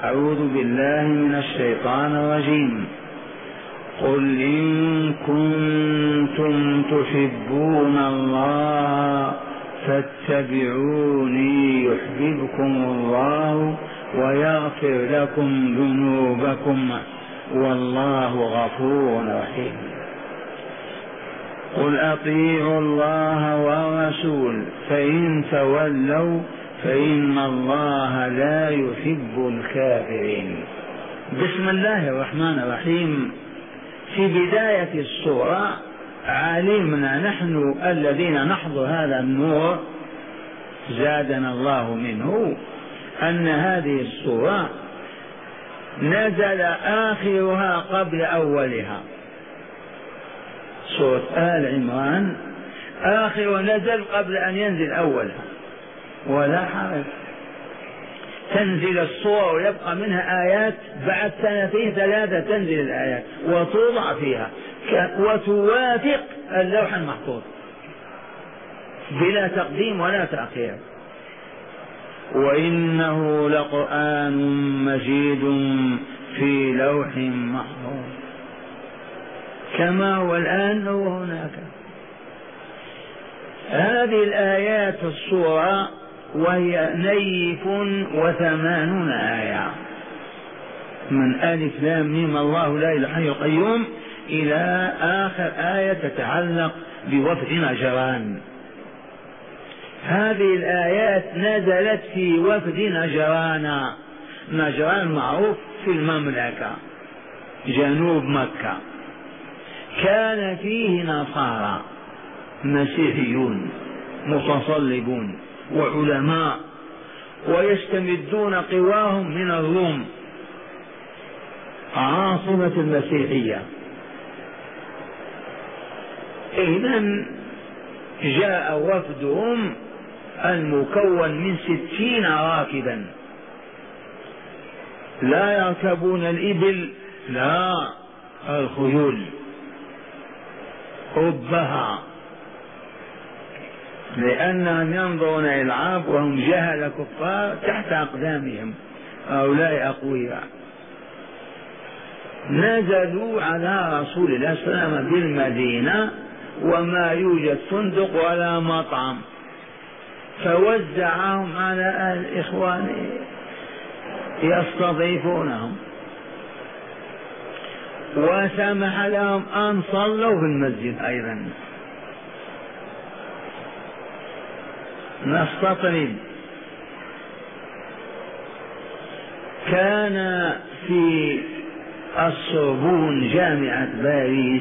أعوذ بالله من الشيطان الرجيم. قل إن كنتم تحبون الله فاتبعوني يحببكم الله ويغفر لكم ذنوبكم والله غفور رحيم. قل أطيعوا الله والرسول فإن تولوا فإن الله لا يحب الكافرين. بسم الله الرحمن الرحيم. في بداية السورة علمنا نحن الذين نحضر هذا النور زادنا الله منه أن هذه السورة نزل آخرها قبل أولها. سورة آل عمران آخر نزل قبل أن ينزل أولها، ولا حرج، تنزل الصور ويبقى منها آيات، بعد سنتين ثلاثة تنزل الآيات وتوضع فيها وتوافق اللوح المحفوظ بلا تقديم ولا تأخير. وإنه لقرآن مجيد في لوح محفوظ، كما هو الآن هو هناك. هذه الآيات السورة وهي 180 آية، من ألف لام ميم الله لا إله إلا هو الحي القيوم إلى آخر آية تتعلق بوفد نجران. هذه الآيات نزلت في وفد نجران. نجران معروف في المملكة جنوب مكة، كان فيه نصارى مسيحيون متصلبون وعلماء ويستمدون قواهم من الروم عاصمة المسيحية. إذن جاء وفدهم المكون من 60 راكبا، لا يركبون الإبل، لا، الخيول حبها، لأنهم ينظرون إلى العرب وهم جهل كفار تحت أقدامهم، هؤلاء أقوياء. نزلوا على رسول الله صلى الله عليه وسلم بالمدينة وما يوجد فندق ولا مطعم، فوزعهم على أهل إخوانه يستضيفونهم، وسمح لهم أن صلوا في المسجد أيضا. نستطرد. كان في السوربون جامعة باريس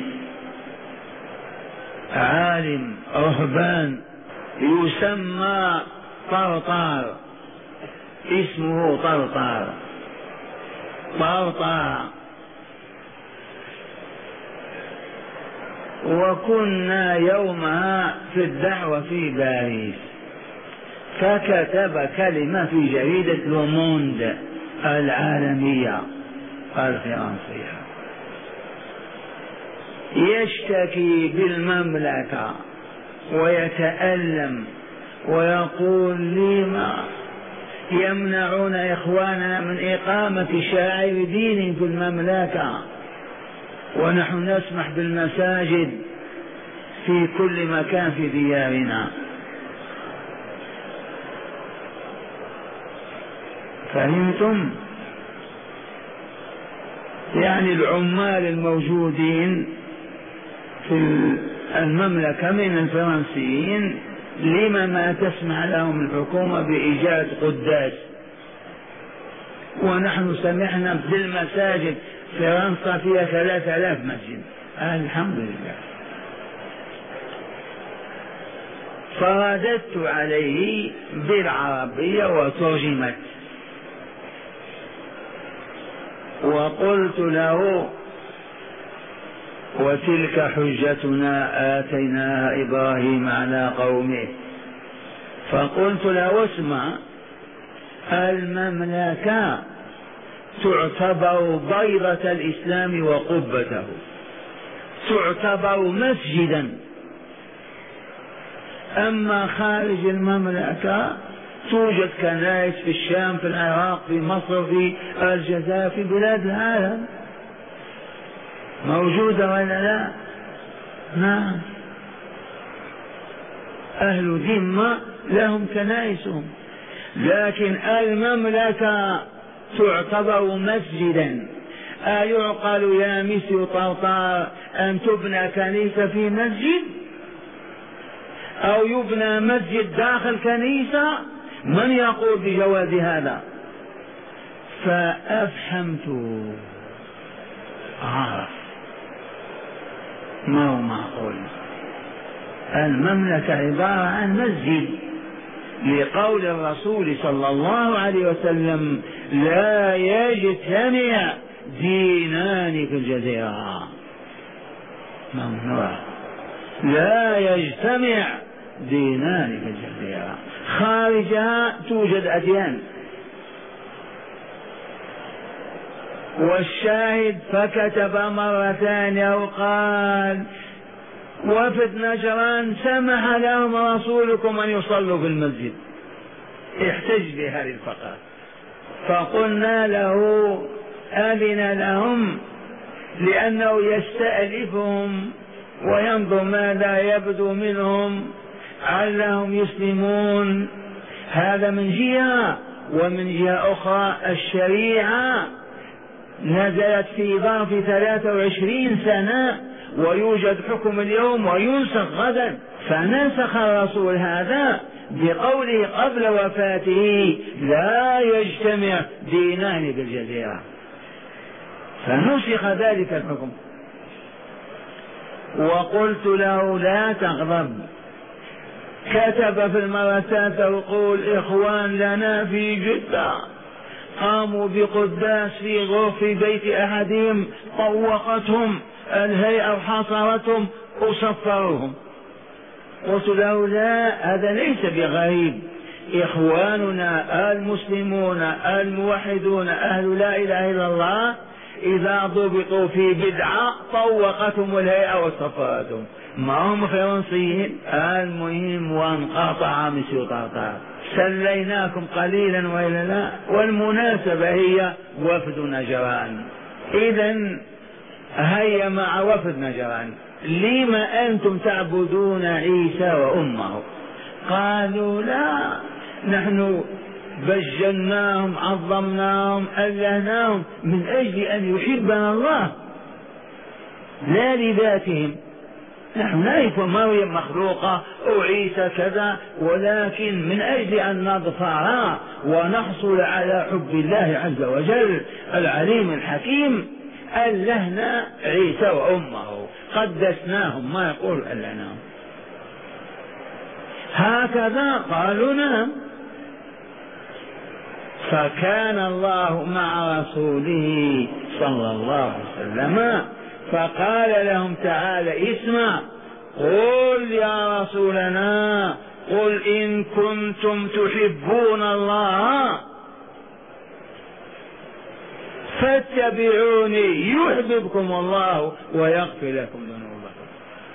عالم رهبان يسمى طرطار، اسمه طرطار. وكنا يومها في الدعوة في باريس، فكتب كلمة في جريدة لوموند العالمية الفرنسية يشتكي بالمملكة ويتألم ويقول لما يمنعون إخواننا من إقامة شعائر دين في المملكة ونحن نسمح بالمساجد في كل مكان في ديارنا. فهمتم؟ يعني العمال الموجودين في المملكة من الفرنسيين لما ما تسمح لهم الحكومة بإيجاد قداس، ونحن سمحنا بالمساجد. فرنسا فيها 3000 مسجد، الحمد لله. فرددت عليه بالعربية وترجمت، وقلت له: وتلك حجتنا آتيناها إبراهيم على قومه. فقلت له: اسمع، المملكة تعتبر بيضة الإسلام وقبته، تعتبر مسجدا، أما خارج المملكة توجد كنائس في الشام، في العراق، في مصر، في الجزائر، في بلاد العالم، موجودة ولا لا؟ نعم، أهل ذمة لهم كنائسهم، لكن المملكة تعتبر مسجدا. أيعقل يا مسي طرطار أن تبنى كنيسة في مسجد أو يبنى مسجد داخل كنيسة؟ من يقول بجواز هذا؟ فأفحمت، عرف ما هو معقول. المملكة عبارة عن مسجد، لقول الرسول صلى الله عليه وسلم: لا يجتمع دينان في الجزيرة، ممنوع، لا يجتمع دينان في الجزيرة، خارجها توجد أديان. والشاهد فكتب مرتان وقال: وفد نجران سمح لهم رسولكم أن يصلوا في المسجد، احتج بهذه الفقرة. فقلنا له: أذن لهم لأنه يستألفهم وينظر ماذا يبدو منهم علهم يسلمون، هذا من جهة. ومن جهة أخرى الشريعة نزلت في ظرف 23 سنة، ويوجد حكم اليوم وينسخ غدا، فنسخ الرسول هذا بقوله قبل وفاته: لا يجتمع دينان بالجزيرة، فنسخ ذلك الحكم. وقلت له: لا تغضب. كتب في المرسات يقول: إخوان لنا في جدة قاموا بقداس في غرف بيت أحدهم، طوقتهم الهيئة وحاصرتهم وصفروهم. قلت له: لا، هذا ليس بغريب، إخواننا المسلمون الموحدون أهل لا إله إلا الله إذا ضبطوا في بدعة طوقتهم الهيئة وصفرتهم، ما هم فرنسيين. المهم وانقطع مسيو طرطار، سليناكم قليلا وإلا لا. والمناسبة هي وفد نجران. إذن هيا مع وفد نجران: لما أنتم تعبدون عيسى وأمه؟ قالوا: لا، نحن بجلناهم، عظمناهم، ألهناهم من أجل أن يحبنا الله، لا لذاتهم. نحن نعرف مريم مخلوقة أو عيسى كذا، ولكن من أجل أن نظفر ونحصل على حب الله عز وجل العليم الحكيم ألهنا عيسى وأمه، قدسناهم، ما يقول ألهناهم. هكذا قالوا: نعم. فكان الله مع رسوله صلى الله عليه وسلم فقال لهم: تعالى اسمع، قل يا رسولنا، قل إن كنتم تحبون الله فاتبعوني يحببكم الله ويغفر لكم ذنوبكم.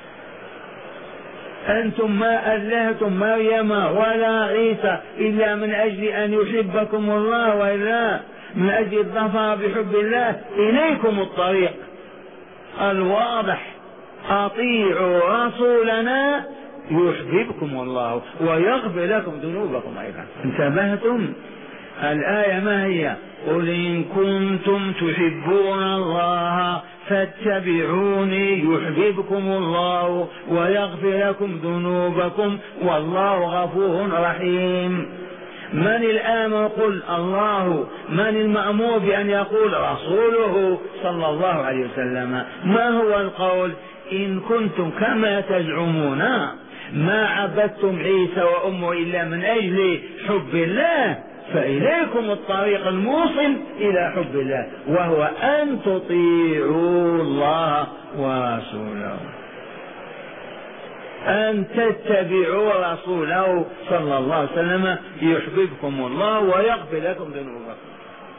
أنتم ما ألهتم مريم ولا عيسى إلا من أجل أن يحبكم الله، وإلا من أجل الظفر بحب الله. إليكم الطريق الواضح: أطيعوا رسولنا يحببكم الله ويغفر لكم ذنوبكم أيضا. انتبهتم؟ الآية ما هي؟ قل إن كنتم تحبون الله فاتبعوني يحببكم الله ويغفر لكم ذنوبكم والله غفور رحيم. من الآمر؟ قل الله. من المأمور بأن يقول؟ رسوله صلى الله عليه وسلم. ما هو القول؟ إن كنتم كما تزعمون ما عبدتم عيسى وأمه إلا من أجل حب الله، فإليكم الطريق الموصل إلى حب الله، وهو أن تطيعوا الله ورسوله، أن تتبعوا رسوله صلى الله عليه وسلم يحببكم الله ويغفر لكم ذنوبكم.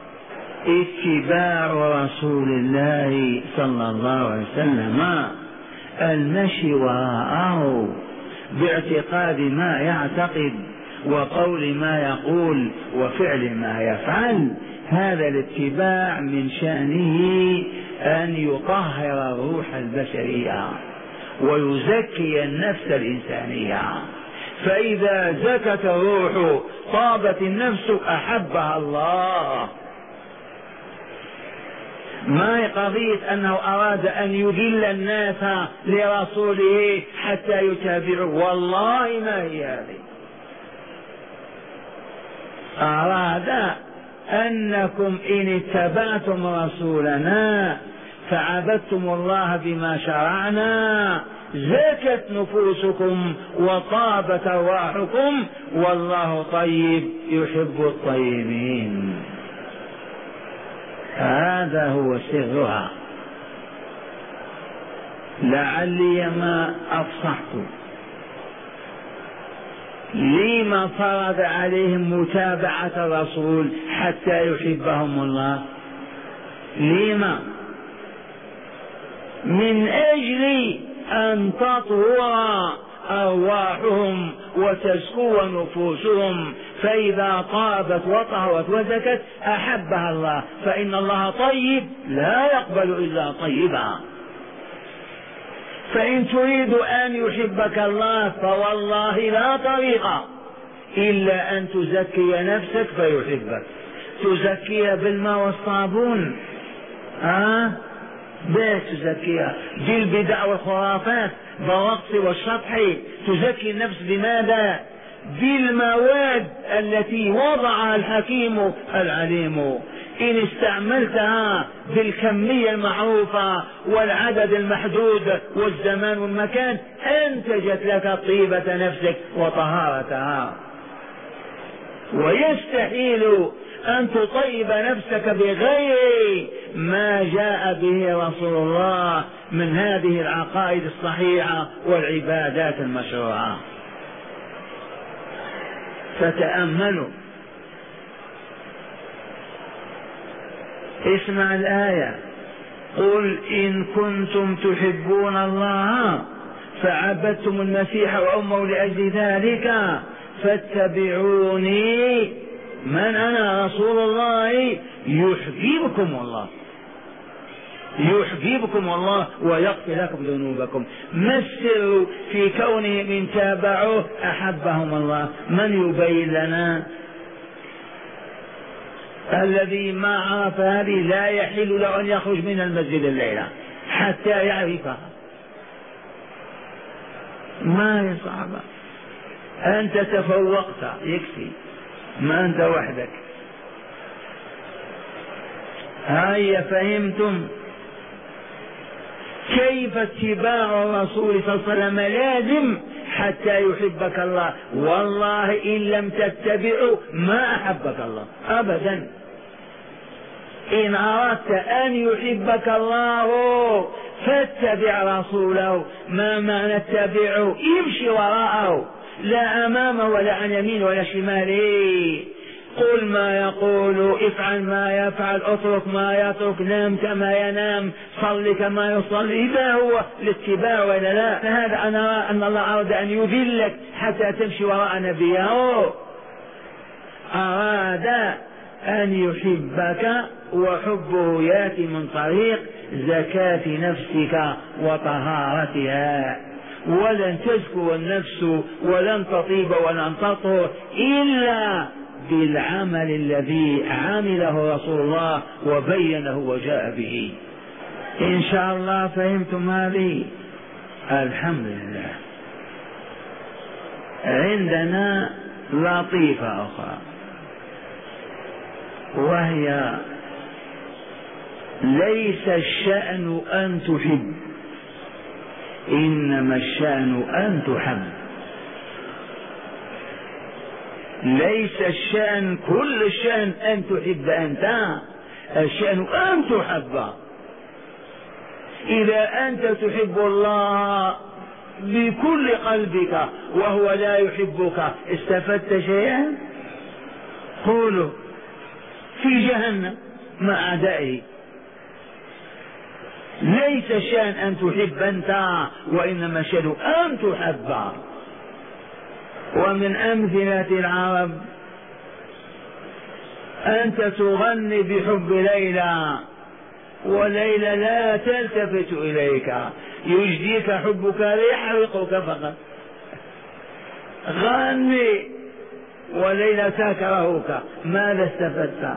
اتباع رسول الله صلى الله عليه وسلم المشي وراءه باعتقاد ما يعتقد وقول ما يقول وفعل ما يفعل. هذا الاتباع من شأنه أن يطهر الروح البشرية ويزكي النفس الإنسانية، فإذا زكت الروح طابت النفس أحبها الله. ما هي قضية أنه أراد أن يذل الناس لرسوله حتى يتابعوا، والله ما هي هذه. أراد أنكم إن اتبعتم رسولنا فعبدتم الله بما شرعنا زكت نفوسكم وطابت أرواحكم، والله طيب يحب الطيبين. هذا هو سرها. لعلي ما أفصحت. لما فرض عليهم متابعة الرسول حتى يحبهم الله؟ لما؟ من أجل أن تطهر أرواحهم وتزكو نفوسهم، فإذا طابت وطهرت وزكت أحبها الله، فإن الله طيب لا يقبل إلا طيبا. فإن تريد أن يحبك الله فوالله لا طريق إلا أن تزكي نفسك فيحبك. تزكيها بالماء والصابون؟ بس تزكيها بالبدع والخرافات، بالرقص والشطح. تزكي النفس بماذا؟ بالمواد التي وضعها الحكيم العليم. إن استعملتها بالكمية المعروفة والعدد المحدود والزمان والمكان أنتجت لك طيبة نفسك وطهارتها. ويستحيل أن تطيب نفسك بغير ما جاء به رسول الله من هذه العقائد الصحيحة والعبادات المشروعة. فتأملوا، اسمع الآية: قل إن كنتم تحبون الله فعبدتم المسيح وأمه لأجل ذلك فاتبعوني. من أنا؟ رسول الله. يحببكم الله، يحببكم الله ويغفر لكم ذنوبكم. ما السر في كونهم إن تابعوه أحبهم الله؟ من يبين لنا؟ الذي ما عرف هذه لا يحل له أن يخرج من المسجد الليلة حتى يعرفها. ما هي صعبة، أنت تفوقت يكفي، ما أنت وحدك. هيا فهمتم كيف اتباع الرسول صلى الله عليه وسلم لازم حتى يحبك الله. والله إن لم تتبعه ما أحبك الله أبدا. إن أردت أن يحبك الله فاتبع رسوله. ما معنى اتبعه؟ امشي وراءه، لا أمامه ولا عن يمين ولا شماله. قل ما يقول، افعل ما يفعل، اترك ما يترك، نام كما ينام، صل كما يصلي. إذا هو الاتباع ولا لا؟ فهذا أنا أن الله أراد أن يذلك حتى تمشي وراء نبيه. أراد أن يحبك، وحبه يأتي من طريق زكاة نفسك وطهارتها. ولن تزكو النفس ولن تطيب ولن تطهر إلا بالعمل الذي عمله رسول الله وبينه وجاء به. إن شاء الله فهمتم هذه؟ الحمد لله. عندنا لطيفة أخرى، وهي ليس الشأن أن تحب، إنما الشأن أن تحب. ليس الشأن كل الشأن أن تحب أنت، الشأن أن تحب. إذا أنت تحب الله بكل قلبك وهو لا يحبك استفدت شيئا؟ قولوا في جهنم مع أعدائه. ليس الشأن أن تحب أنت، وإنما الشأن أن تحب. ومن أمثلة العرب أنت تغني بحب ليلى وليلى لا تلتفت إليك، يجديك حبك ليحرقك فقط. غني وليلى تكرهك، ماذا استفدت؟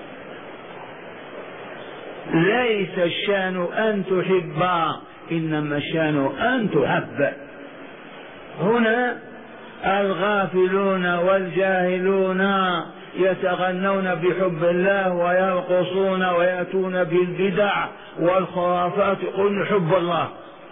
ليس الشان أن تحب، إنما الشان أن تحب. هنا الغافلون والجاهلون يتغنون بحب الله ويرقصون ويأتون بالبدع والخرافات، يقولون حب الله.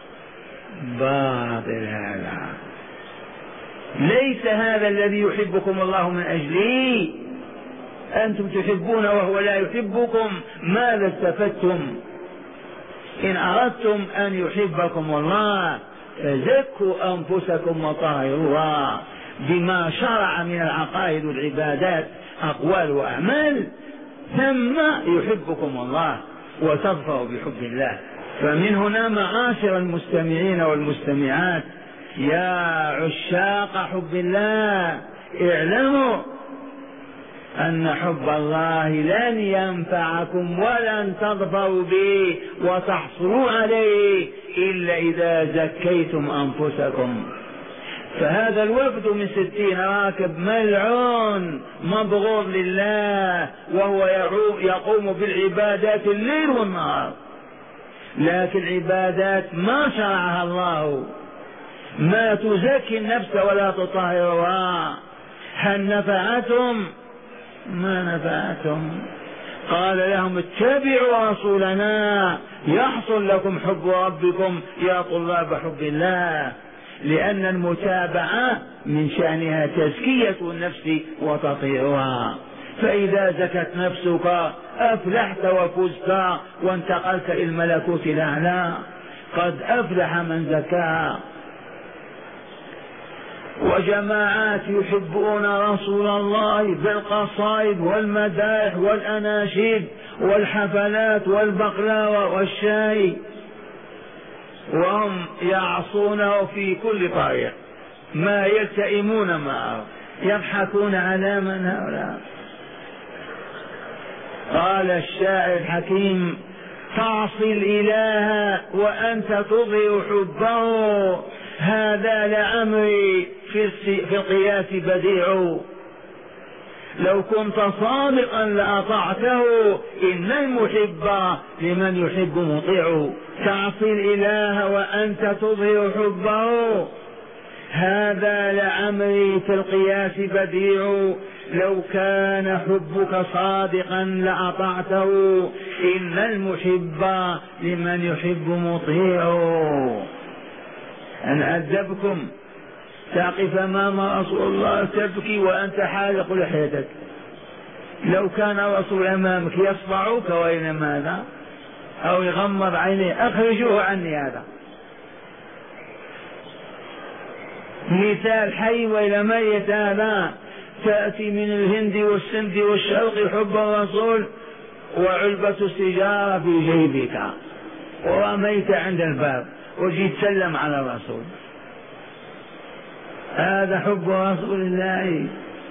باطل هذا، ليس هذا الذي يحبكم الله من أجله. أنتم تحبون وهو لا يحبكم، ماذا استفدتم؟ إن أردتم أن يحبكم الله فزكوا أنفسكم وطهروها بما شرع من العقائد والعبادات، أقوال وأعمال، ثم يحبكم الله وتظفروا بحب الله. فمن هنا معاشر المستمعين والمستمعات يا عشاق حب الله، اعلموا أن حب الله لن ينفعكم ولن تظفروا به وتحصلوا عليه إلا إذا زكيتم أنفسكم. فهذا الوفد من 60 راكب ملعون مبغوض لله، وهو يقوم بالعبادات الليل والنهار، لكن عبادات ما شرعها الله، ما تزكي النفس ولا تطهرها. هل نفعتم؟ ما نفعتم. قال لهم اتبعوا رسولنا يحصل لكم حب ربكم يا طلاب حب الله، لأن المتابعة من شأنها تزكية النفس وتطهيرها. فإذا زكت نفسك أفلحت وفزت وانتقلت إلى الملكوت الأعلى. قد أفلح من زكاها. وجماعات يحبون رسول الله بالقصائد والمدائح والأناشيد والحفلات والبقلاوة والشاي، وهم يعصونه في كل طريق، ما يلتئمون معه، يضحكون على من هؤلاء. قال الشاعر الحكيم تعصي الإله وأنت تظهر حبه، هذا لعمري في القياس بديع. لو كنت صادقا لأطعته، إن المحب لمن يحب مطيع. تعصي الإله وأنت تظهر حبه، هذا لعمري في القياس بديع. لو كان حبك صادقا لأطعته، إن المحب لمن يحب مطيع. أن أدبكم تقف أمام رسول الله تبكي وأنت حالق لحيتك، لو كان رسول أمامك يصفعك وإلى ماذا؟ أو يغمض عينيه، أخرجوه عني. هذا مثال حي وإلى ميت. هذا تأتي من الهند والسند والشرق حب الرسول وعلبة السجارة في جيبك، ورميت عند الباب وجيت سلم على الرسول. هذا حب رسول الله.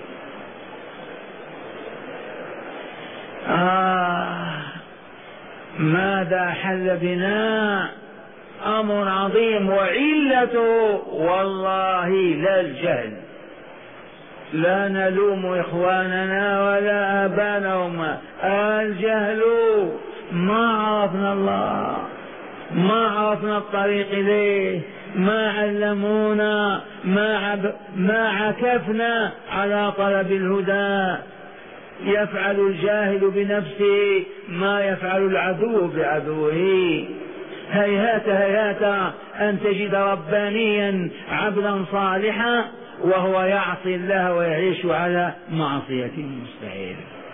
ماذا حل بنا؟ أمر عظيم، وعلته والله لا الجهل. لا نلوم إخواننا ولا آبانهم، الجهل. ما عرفنا الله، ما عرفنا الطريق إليه، ما علمونا، ما عكفنا على طلب الهدى. يفعل الجاهل بنفسه ما يفعل العدو بعدوه. هيهات هيهات أن تجد ربانيا عبدا صالحا وهو يعصي الله ويعيش على معصية مستحيل.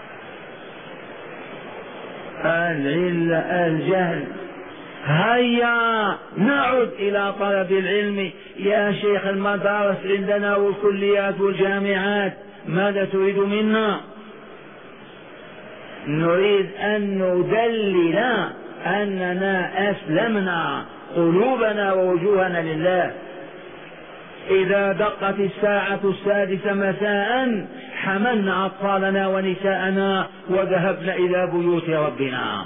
العلة الجهل. هيا نعد إلى طلب العلم. يا شيخ المدارس عندنا والكليات والجامعات، ماذا تريد منا؟ نريد أن ندلل أننا أسلمنا قلوبنا ووجوهنا لله. إذا دقت الساعة 6 مساء حملنا أطفالنا ونساءنا وذهبنا إلى بيوت ربنا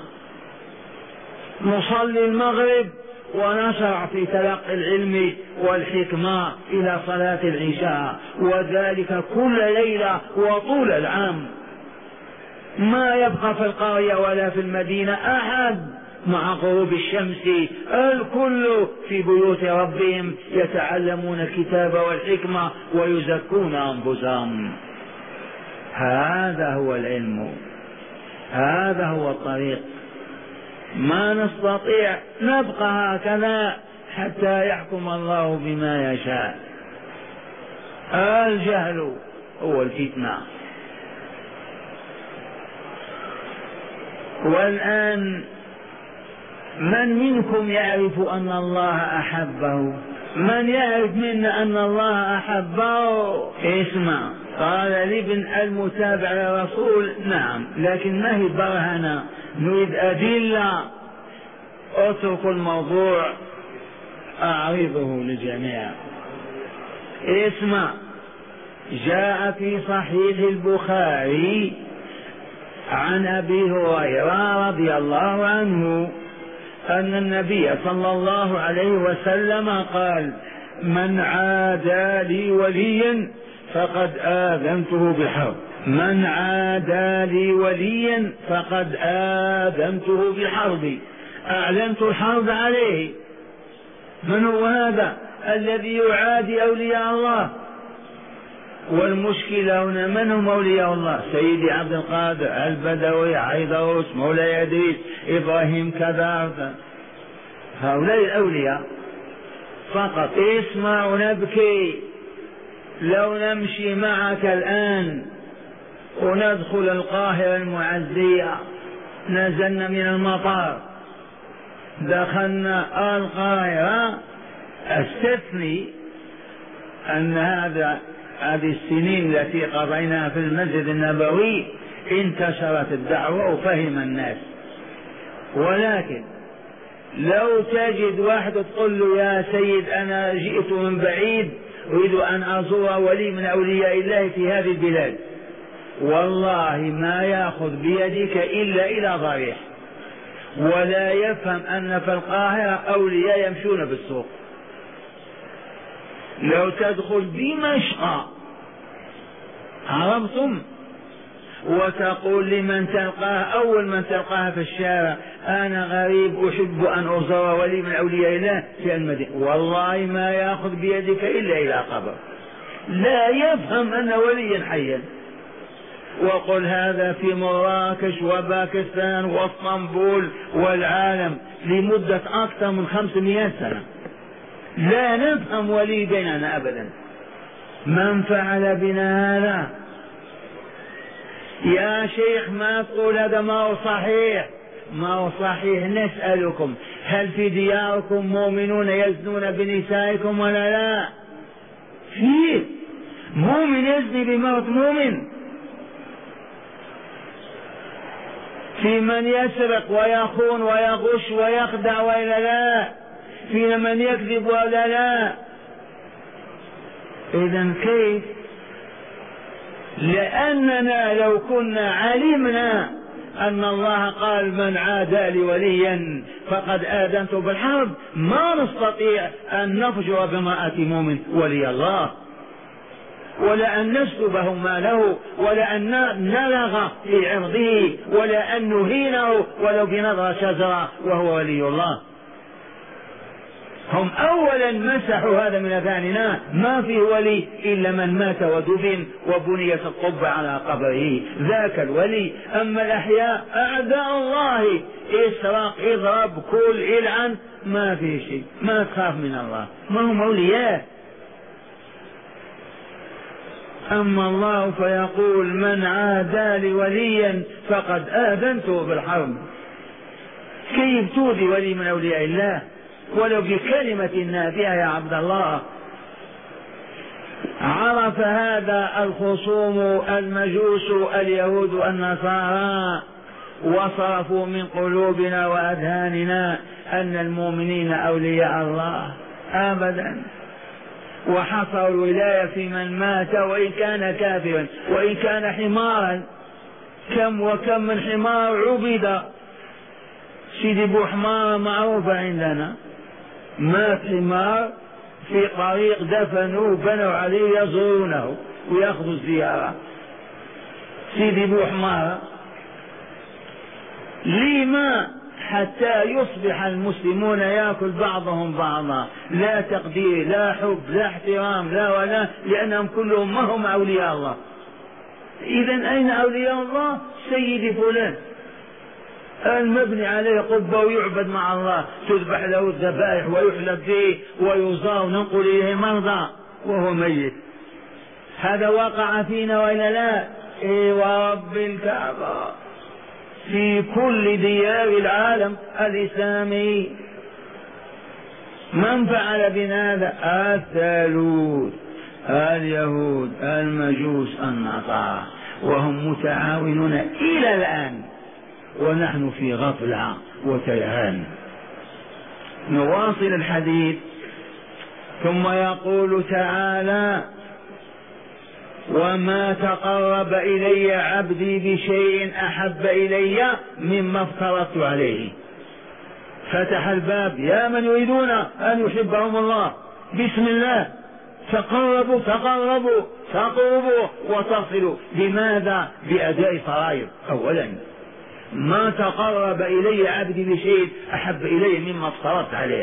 نصلي المغرب ونشرع في تلقي العلم والحكمة إلى صلاة العشاء، وذلك كل ليلة وطول العام. ما يبقى في القرية ولا في المدينة أحد مع غروب الشمس، الكل في بيوت ربهم يتعلمون الكتاب والحكمة ويزكون أنفسهم. هذا هو العلم، هذا هو الطريق. ما نستطيع نبقى هكذا حتى يحكم الله بما يشاء. الجهل هو الفتنة. والآن من منكم يعرف أن الله أحبه؟ من يعرف منا أن الله أحبه؟ اسمع، قال لابن المتابع للرسول نعم، لكن ما هي برهنة، نريد أدلة. اترك الموضوع أعرضه للجميع. اسمع، جاء في صحيح البخاري عن أبي هريرة رضي الله عنه أن النبي صلى الله عليه وسلم قال: من عادى لي وليا فقد آذنته بالحرب. من عادى لي وليا فقد آذنته بالحرب، أعلنت الحرب عليه. من هو هذا الذي يعادي أولياء الله؟ والمشكلة هنا من هم أولياء الله؟ سيدي عبد القادر، البدوي، عيدروس، مولاي إدريس، إبراهيم كذا، هؤلاء الأولياء فقط. اسمع ونبكي، لو نمشي معك الآن وندخل القاهرة المعزية، نزلنا من المطار دخلنا القاهرة، استثني أن هذه السنين التي قضيناها في المسجد النبوي انتشرت الدعوة وفهم الناس، ولكن لو تجد واحد تقول له: يا سيد أنا جئت من بعيد أريد أن أزور ولي من أولياء الله في هذه البلاد، والله ما يأخذ بيدك إلا إلى ضريح، ولا يفهم أن في القاهرة أولياء يمشون بالسوق. لو تدخل دمشق، عرفتم، وتقول لمن تلقاه أول من تلقاها في الشارع: أنا غريب أحب أن أزور ولي من أولياء الله في المدينة، والله ما يأخذ بيدك إلا إلى قبر، لا يفهم أن وليا حيا. وقل هذا في مراكش وباكستان واسطنبول والعالم لمدة أكثر من 500 سنة، لا نفهم ولي بيننا أبدا. من فعل بنا هذا؟ يا شيخ ما تقول هذا ما هو صحيح، ما هو صحيح. نسألكم: هل في دياركم مؤمنون يزنون بنسائكم ولا لا؟ في مؤمن يزني بمرأة مؤمن؟ في من يسرق ويخون ويغش ويخدع ولا لا؟ في من يكذب ولا لا؟ إذن كيف؟ لأننا لو كنا علمنا أن الله قال: من عادى لي وليا فقد آذنته بالحرب، ما نستطيع أن نفجر بامرأة مؤمن ولي الله، ولا أن نسلبه ماله، ولا أن نلغ في عرضه، ولا أن نهينه ولو بنظرة شجرة وهو ولي الله. هم أولا مسحوا هذا من أذهاننا، ما فيه ولي إلا من مات ودفن وبنيت القبة على قبره، ذاك الولي. أما الأحياء أعداء الله، اسرق، اضرب، كل، العن، ما في شيء، ما تخاف من الله، ما هم أولياء. أما الله فيقول: من عادى لي وليا فقد آذنته بالحرب. كيف تؤذي ولي من أولياء الله ولو بكلمة نافعة يا عبد الله؟ عرف هذا الخصوم المجوس اليهود النصارى، وصرفوا من قلوبنا وأذهاننا أن المؤمنين أولياء الله. أبدا، وحصروا الولاية في من مات وإن كان كافرا وإن كان حمارا. كم وكم من حمار عبد. سيدي بوحمار معروفة عندنا، مات حمار في طريق دفنوا بنوا عليه يزورونه ويأخذوا الزيارة. سيدي بوحمار لما؟ حتى يصبح المسلمون يأكل بعضهم بعضا، لا تقدير لا حب لا احترام لا ولا، لأنهم كلهم ما هم أولياء الله. إذن أين أولياء الله؟ سيدي فلان المبني عليه قبة ويعبد مع الله، تذبح له الذبائح ويحلب به ويزار وننقل إليه مرضى وهو ميت. هذا وقع فينا وإلا لا؟ إيه ورب الكعبة في كل ديار العالم الإسلامي. من فعل بنا هذا؟ الثالوث، اليهود، المجوس، النصارى، وهم متعاونون إلى الآن ونحن في غفلة وتيهان. نواصل الحديث. ثم يقول تعالى: وما تقرب إلي عبدي بشيء أحب إلي مما افترضت عليه. فتح الباب، يا من يريدون أن يحبهم الله بسم الله تقربوا تقربوا تقربوا وتصلوا. لماذا؟ بأداء فرائض. أولا ما تقرب إلي عبدي بشيء أحب إلي مما افترضت عليه.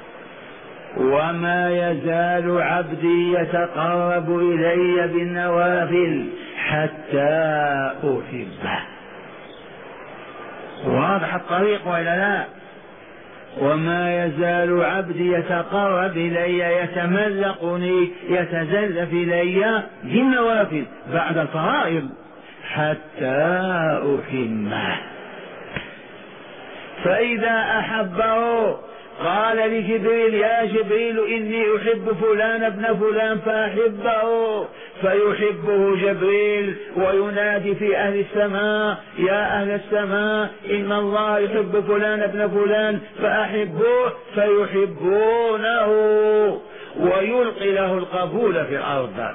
وما يزال عبدي يتقرب إلي بالنوافل حتى أحبه. واضح الطريق وإلا لا؟ وما يزال عبدي يتقرب إلي يتملقني يتزلف إلي بالنوافل بعد الفرائض حتى أحبه. فإذا أحبه قال لجبريل: يا جبريل إني أحب فلان ابن فلان فأحبه. فيحبه جبريل وينادي في أهل السماء: يا أهل السماء إن الله يحب فلان ابن فلان فأحبوه. فيحبونه ويلقي له القبول في الأرض،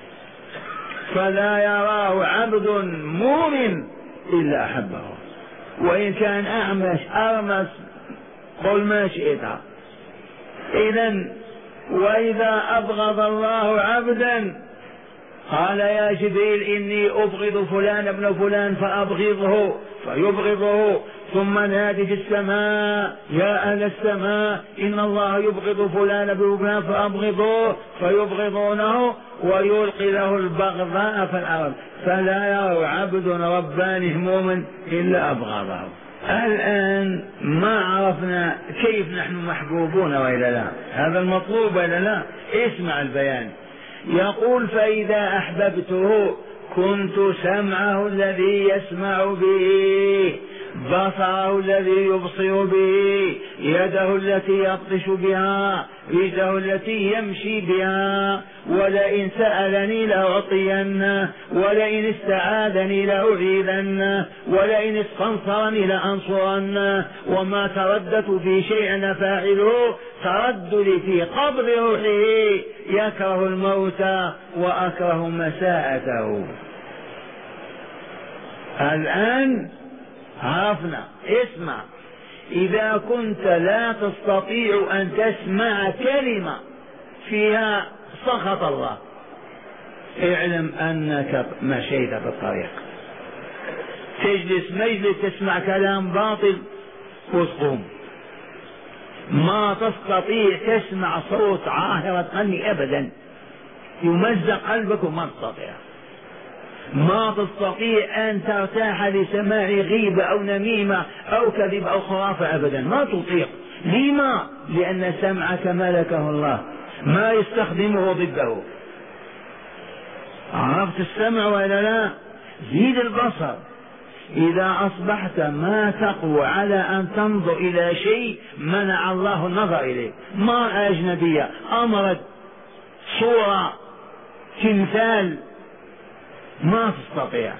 فلا يراه عبد مؤمن إلا أحبه، وإن كان أعمش أرمس قل ما شئت. إذن وإذا أبغض الله عبدا قال: يا جبريل إني أبغض فلان ابن فلان فأبغضه، فيبغضه. ثم نادي في السماء: يا أهل السماء إن الله يبغض فلان ابن فلان فأبغضوه، فيبغضونه ويلقي له البغضاء في الأرض، فلا يرى عبد رباني مؤمن إلا أبغضه. الآن ما عرفنا كيف نحن محبوبون وإلا لا؟ هذا المطلوب وإلا لا؟ اسمع البيان. يقول: فإذا أحببته كنت سمعه الذي يسمع به، بصره الذي يبصر به، يده التي يبطش بها، رجله التي يمشي بها. ولئن سألني لأعطينه، ولئن استعاذني لأعيذنه، ولئن استنصرني لأنصرنه. وما ترددت في شيء فاعله ترددي في قبض روحه. يكره الموت وأكره مساءته. الآن عرفنا. اسمع: إذا كنت لا تستطيع أن تسمع كلمة فيها سخط الله، اعلم أنك مشيت في الطريق. تجلس مجلس تسمع كلام باطل وتقوم. ما تستطيع تسمع صوت عاهرة قلبي أبدا، يمزق قلبك وما تستطيع. ما تستطيع أن ترتاح لسماع غيبة أو نميمة أو كذب أو خرافة أبدا، ما تطيق. لما؟ لأن سمعك ملكه الله، ما يستخدمه ضده. عرفت السمع ولا لا؟ زيد البصر. إذا أصبحت ما تقوى على أن تنظر إلى شيء منع الله النظر إليه، ما أجنبية، أمرد، صورة، تمثال، ما تستطيع.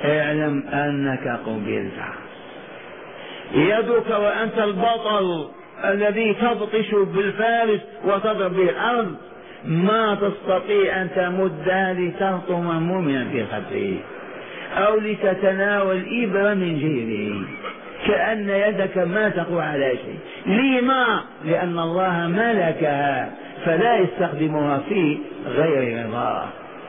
اعلم أنك قبلت. يدك وأنت البطل الذي تبطش بالفارس وتضرب به الأرض ما تستطيع أن تمدها لتلطم مؤمنا في خده أو لتتناول إبرة من جيبه، كأن يدك ما تقوى على شيء. لما؟ لأن الله ملكها فلا يستخدمها في غير رضاه.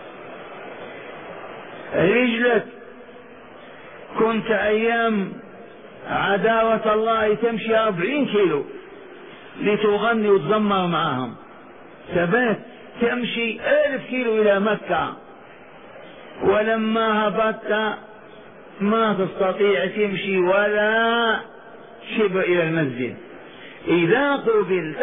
رجلك كنت أيام عداوة الله تمشي 40 كيلو لتغني وتزمر معهم، ثبات تمشي 1000 كيلو إلى مكة، ولما هبطت ما تستطيع تمشي ولا شبر إلى المسجد. إذا قبلت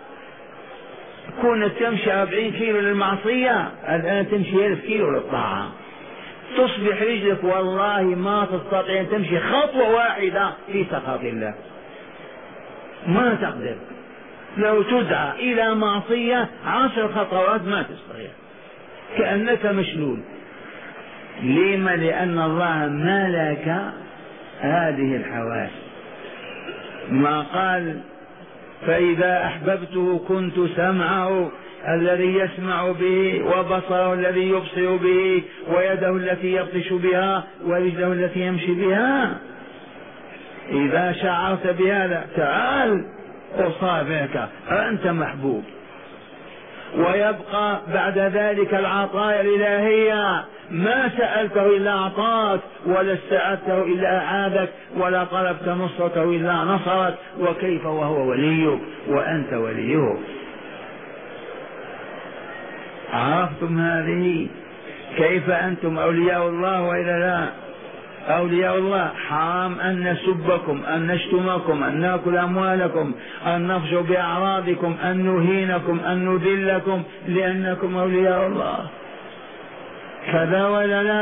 كنت تمشي 40 كيلو للمعصية، الآن تمشي 1000 كيلو للطاعة. تصبح رجلك والله ما تستطيع أن تمشي خطوة واحدة في سخط الله، ما تقدر. لو تدعى إلى معصية 10 خطوات ما تستطيع، كأنك مشلول. لما؟ لأن الله ملك هذه الحواس. ما قال فإذا أحببته كنت سمعه الذي يسمع به، وبصره الذي يبصر به، ويده التي يبطش بها، ورجله التي يمشي بها. إذا شعرت بهذا تعال أصابعك، أنت محبوب. ويبقى بعد ذلك العطايا الإلهية، ما سألته إلا أعطاك، ولا استعدته إلا أعادك، ولا طلبت نصرته إلا نصرك. وكيف وهو وليك وأنت وليه؟ عرفتم هذه؟ كيف أنتم أولياء الله وإلا لا؟ أولياء الله حرام أن نسبكم، أن نشتمكم، أن نأكل أموالكم، أن نفجر بأعراضكم، أن نهينكم، أن نذلكم، لأنكم أولياء الله. كذا ولا لا؟